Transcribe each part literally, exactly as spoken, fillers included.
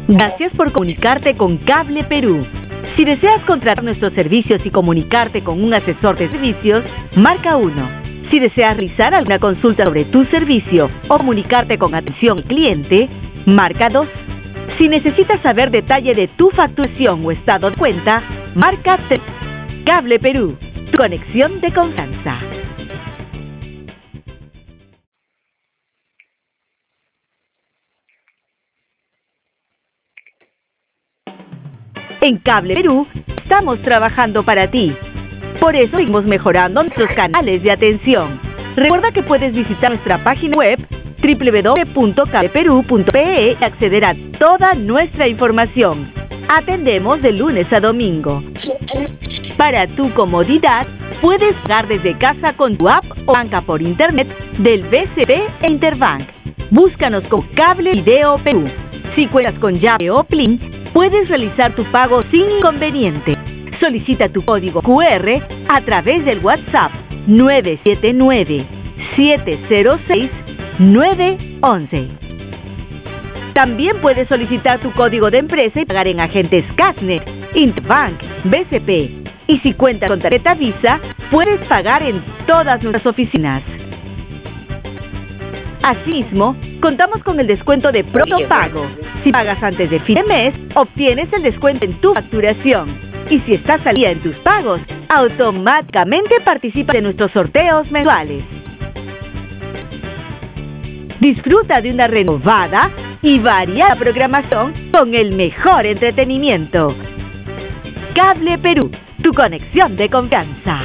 Gracias por comunicarte con Cable Perú. Si deseas contratar nuestros servicios y comunicarte con un asesor de servicios, marca uno. Si deseas realizar alguna consulta sobre tu servicio o comunicarte con atención al cliente, marca dos. Si necesitas saber detalle de tu facturación o estado de cuenta, marca tres. Cable Perú, tu conexión de confianza. En Cable Perú estamos trabajando para ti. Por eso seguimos mejorando nuestros canales de atención. Recuerda que puedes visitar nuestra página web doble u doble u doble u punto cable perú punto pe e y acceder a toda nuestra información. Atendemos de lunes a domingo. Para tu comodidad, puedes pagar desde casa con tu app o banca por internet del B C P e Interbank. Búscanos con Cable Video Perú. Si cuentas con llave o PLIN, puedes realizar tu pago sin inconveniente. Solicita tu código cu erre a través del WhatsApp nueve siete nueve, siete cero seis, nueve once. También puedes solicitar tu código de empresa y pagar en agentes Casnet, Interbank, B C P. Y si cuentas con tarjeta Visa, puedes pagar en todas nuestras oficinas. Asimismo, contamos con el descuento de pronto pago. Si pagas antes de fin de mes, obtienes el descuento en tu facturación. Y si estás al día en tus pagos, automáticamente participas de nuestros sorteos mensuales. Disfruta de una renovada y variada programación con el mejor entretenimiento. Cable Perú, tu conexión de confianza.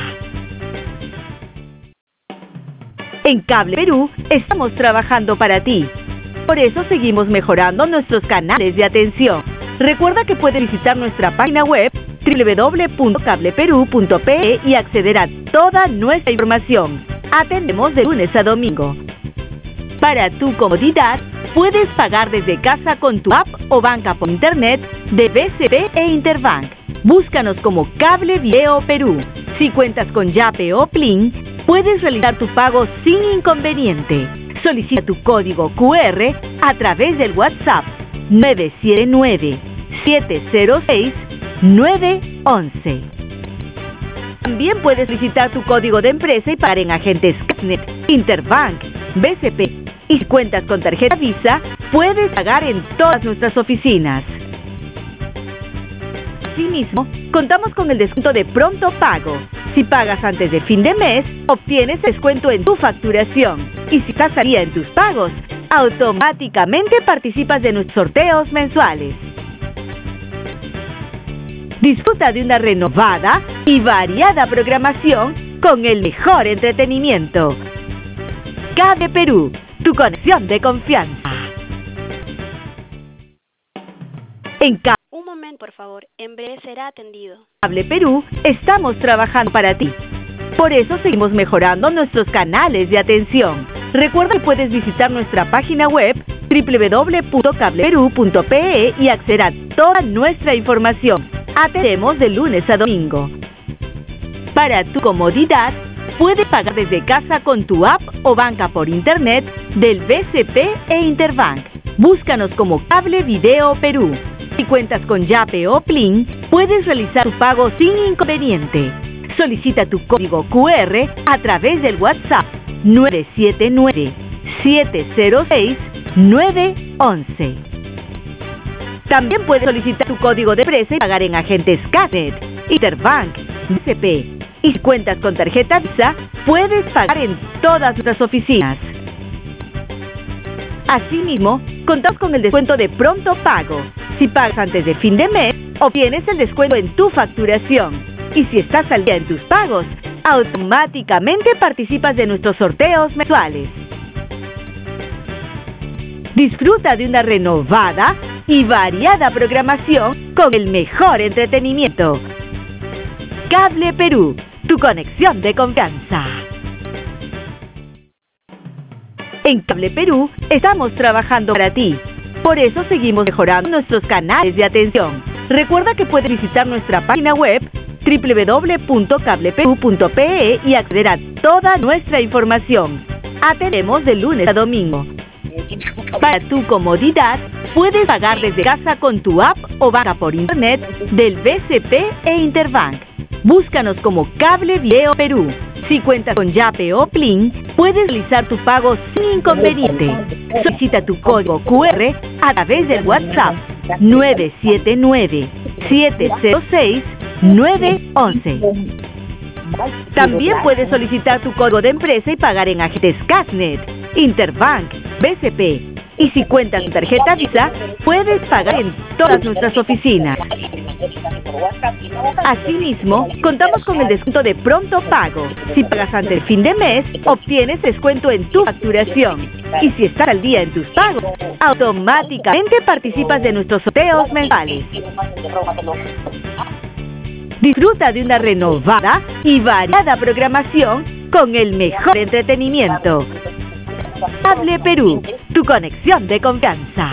En Cable Perú estamos trabajando para ti. Por eso seguimos mejorando nuestros canales de atención. Recuerda que puedes visitar nuestra página web doble u doble u doble u punto cable perú punto pe e y acceder a toda nuestra información. Atendemos de lunes a domingo. Para tu comodidad, puedes pagar desde casa con tu app o banca por internet de B C P e Interbank. Búscanos como Cable Video Perú. Si cuentas con llave o PLIN, puedes realizar tu pago sin inconveniente. Solicita tu código cu erre a través del WhatsApp nueve siete nueve, siete cero seis, nueve once. También puedes solicitar tu código de empresa y pagar en agentes Casnet, Interbank, B C P. Y si cuentas con tarjeta Visa, puedes pagar en todas nuestras oficinas. Asimismo, contamos con el descuento de pronto pago. Si pagas antes de fin de mes, obtienes descuento en tu facturación. Y si estás al día en tus pagos, automáticamente participas de nuestros sorteos mensuales. Disfruta de una renovada y variada programación con el mejor entretenimiento. Cable Perú, tu conexión de confianza. En Cable Un momento, por favor. En breve será atendido. Cable Perú estamos trabajando para ti. Por eso seguimos mejorando nuestros canales de atención. Recuerda que puedes visitar nuestra página web doble u doble u doble u punto cable perú punto pe e y acceder a toda nuestra información. Atendemos de lunes a domingo. Para tu comodidad, puedes pagar desde casa con tu app o banca por internet del B C P e Interbank. Búscanos como Cable Video Perú. Si cuentas con llave o PLIN, puedes realizar tu pago sin inconveniente. Solicita tu código cu erre a través del WhatsApp nueve siete nueve, siete cero seis, nueve once. También puedes solicitar tu código de empresa y pagar en agentes Casnet, Interbank, B C P. Y si cuentas con tarjeta Visa, puedes pagar en todas nuestras oficinas. Asimismo, contamos con el descuento de pronto pago. Si pagas antes de fin de mes, obtienes el descuento en tu facturación. Y si estás al día en tus pagos, automáticamente participas de nuestros sorteos mensuales. Disfruta de una renovada y variada programación con el mejor entretenimiento. Cable Perú, tu conexión de confianza. En Cable Perú estamos trabajando para ti. Por eso seguimos mejorando nuestros canales de atención. Recuerda que puedes visitar nuestra página web doble u doble u doble u punto cable perú punto pe e y acceder a toda nuestra información. Atendemos de lunes a domingo. Para tu comodidad, puedes pagar desde casa con tu app o banca por internet del B C P e Interbank. Búscanos como Cable Video Perú. Si cuentas con Yape o Plin, puedes realizar tu pago sin inconveniente. Solicita tu código Q R a través del WhatsApp nueve siete nueve, siete cero seis, nueve uno uno. También puedes solicitar tu código de empresa y pagar en agentes Cashnet, Interbank, B C P. Y si cuentas con tarjeta Visa, puedes pagar en todas nuestras oficinas. Asimismo, contamos con el descuento de Pronto Pago. Si pagas antes del fin de mes, obtienes descuento en tu facturación. Y si estás al día en tus pagos, automáticamente participas de nuestros sorteos mensuales. Disfruta de una renovada y variada programación con el mejor entretenimiento. Cable Perú, tu conexión de confianza.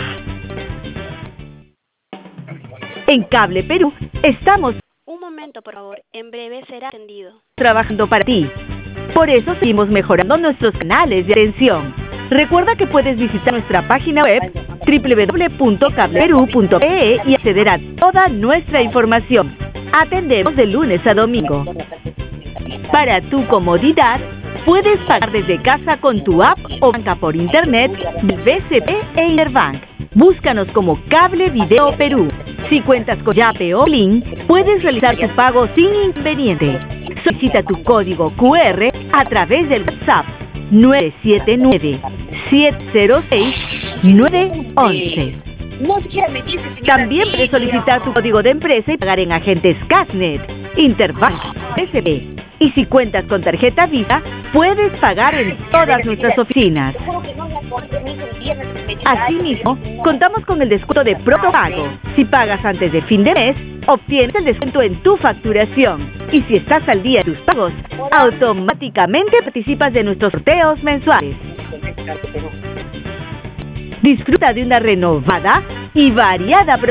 En Cable Perú estamos Un momento, por favor. En breve será atendido. trabajando para ti. Por eso seguimos mejorando nuestros canales de atención. Recuerda que puedes visitar nuestra página web doble u doble u doble u punto cable perú punto pe e y acceder a toda nuestra información. Atendemos de lunes a domingo. Para tu comodidad, puedes pagar desde casa con tu app o banca por internet del B C P e Interbank. Búscanos como Cable Video Perú. Si cuentas con Yape o Plin, puedes realizar tu pago sin inconveniente. Solicita tu código Q R a través del WhatsApp nueve siete nueve, siete cero seis, nueve uno uno. También puedes solicitar tu código de empresa y pagar en agentes Cashnet, Interbank, B C P. Y si cuentas con tarjeta Visa, puedes pagar en todas nuestras oficinas. Asimismo, contamos con el descuento de Pronto Pago. Si pagas antes de fin de mes, obtienes el descuento en tu facturación. Y si estás al día en tus pagos, automáticamente participas de nuestros sorteos mensuales. Disfruta de una renovada y variada programación